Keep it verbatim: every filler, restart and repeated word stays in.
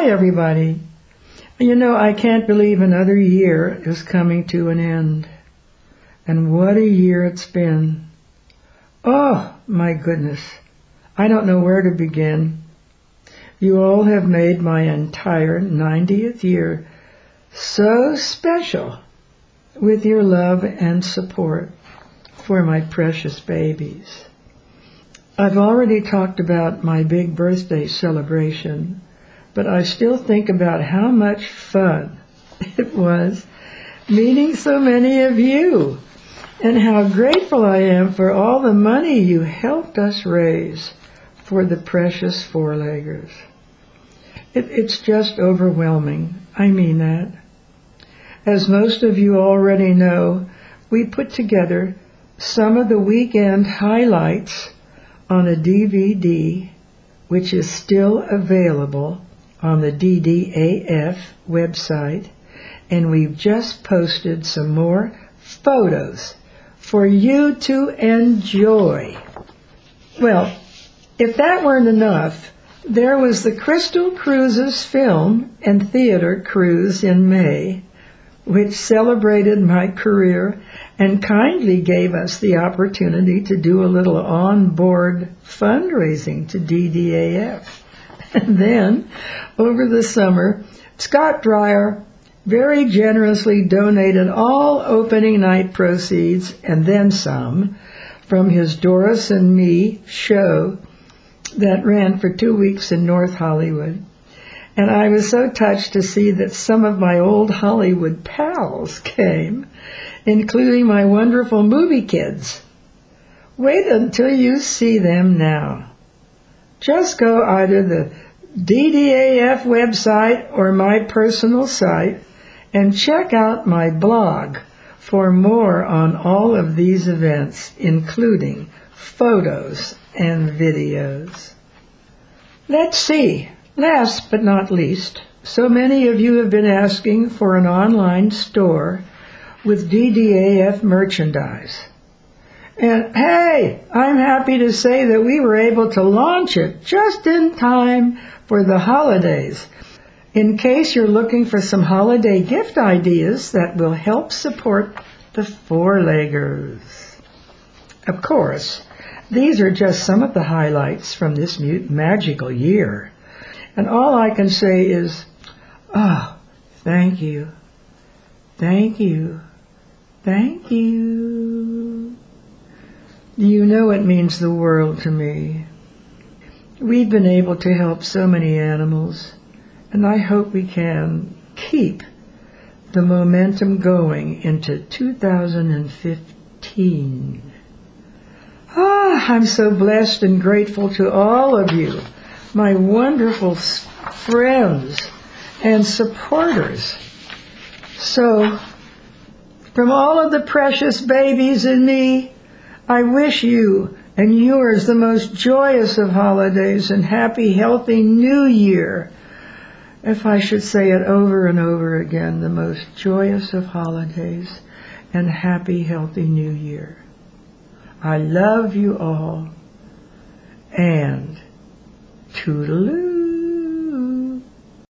Hi, everybody. You know, I can't believe another year is coming to an end. And what a year it's been. Oh, my goodness. I don't know where to begin. You all have made my entire ninetieth year so special with your love and support for my precious babies. I've already talked about my big birthday celebration, but I still think about how much fun it was meeting so many of you and how grateful I am for all the money you helped us raise for the precious four-leggers. It, it's just overwhelming. I mean that. As most of you already know, we put together some of the weekend highlights on a D V D, which is still available on the D D A F website, and we've just posted some more photos for you to enjoy. Well, if that weren't enough, there was the Crystal Cruises film and theater cruise in May, which celebrated my career and kindly gave us the opportunity to do a little on-board fundraising to D D A F. And then, over the summer, Scott Dreyer very generously donated all opening night proceeds, and then some, from his Doris and Me show that ran for two weeks in North Hollywood. And I was so touched to see that some of my old Hollywood pals came, including my wonderful movie kids. Wait until you see them now. Just go either the D D A F website or my personal site and check out my blog for more on all of these events, including photos and videos. Let's see. Last but not least, so many of you have been asking for an online store with D D A F merchandise. And hey, I'm happy to say that we were able to launch it just in time for the holidays. In case you're looking for some holiday gift ideas that will help support the four-leggers. Of course, these are just some of the highlights from this magical year. And all I can say is, oh, thank you, thank you, thank you. You know it means the world to me. We've been able to help so many animals, and I hope we can keep the momentum going into two thousand fifteen. Ah, I'm so blessed and grateful to all of you, my wonderful friends and supporters. So, from all of the precious babies in me, I wish you and yours the most joyous of holidays and happy, healthy New Year. If I should say it over and over again, the most joyous of holidays and happy, healthy New Year. I love you all, and toodaloo.